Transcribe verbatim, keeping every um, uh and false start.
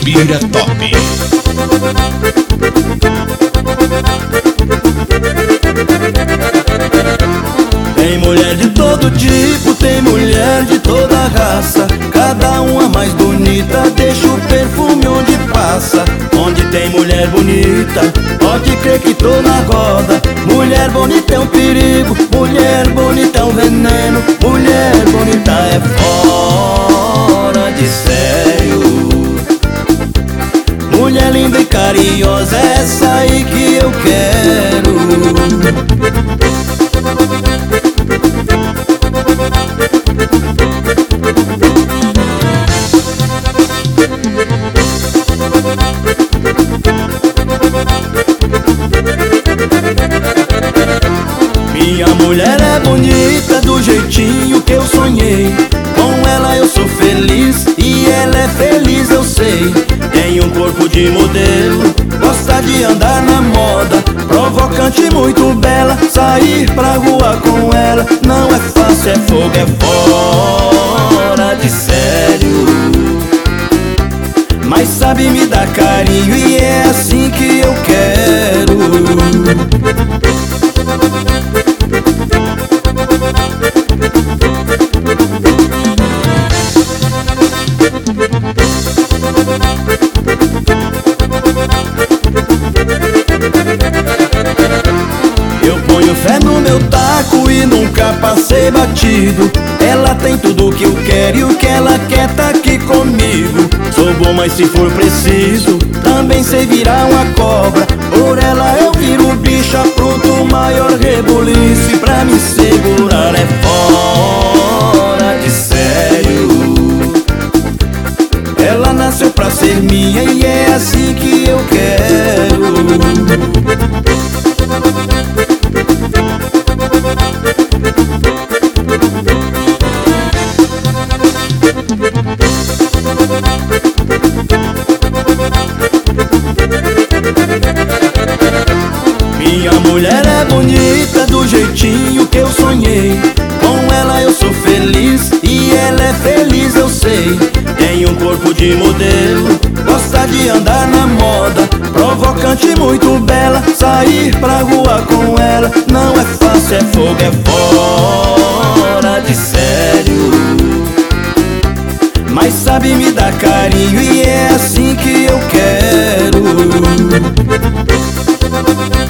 Bira Top. Tem mulher de todo tipo, tem mulher de toda raça. Cada uma mais bonita, deixa o perfume onde passa. Onde tem mulher bonita, pode crer que tô na roda. Mulher bonita é um perigo, mulher bonita é um veneno. Mulher bonita é fora de sério. Mulher linda e carinhosa, é essa aí que eu quero. Minha mulher é bonita do jeitinho que eu sonhei. Com ela eu sou feliz e ela é feliz, eu sei. Tem um corpo de modelo, gosta de andar na moda. Provocante, muito bela, sair pra rua com ela não é fácil, é fogo, é fora de sério. Mas sabe me dar carinho e é assim que eu quero. Eu ponho fé no meu taco e nunca passei batido. Ela tem tudo o que eu quero e o que ela quer tá aqui comigo. Sou bom, mas se for preciso, também sei virar uma cobra. Por ela eu viro bicho, apronto o maior rebuliço. E pra me segurar é fora de sério. Ela nasceu pra ser minha e é assim que eu quero. Minha mulher é bonita do jeitinho que eu sonhei. Com ela eu sou feliz e ela é feliz, eu sei. Tem um corpo de modelo, gosta de andar na moda. Provocante, muito bela, sair pra rua com ela não é fácil, é fogo, é fora de sério. Mas sabe me dar carinho e é assim que eu quero.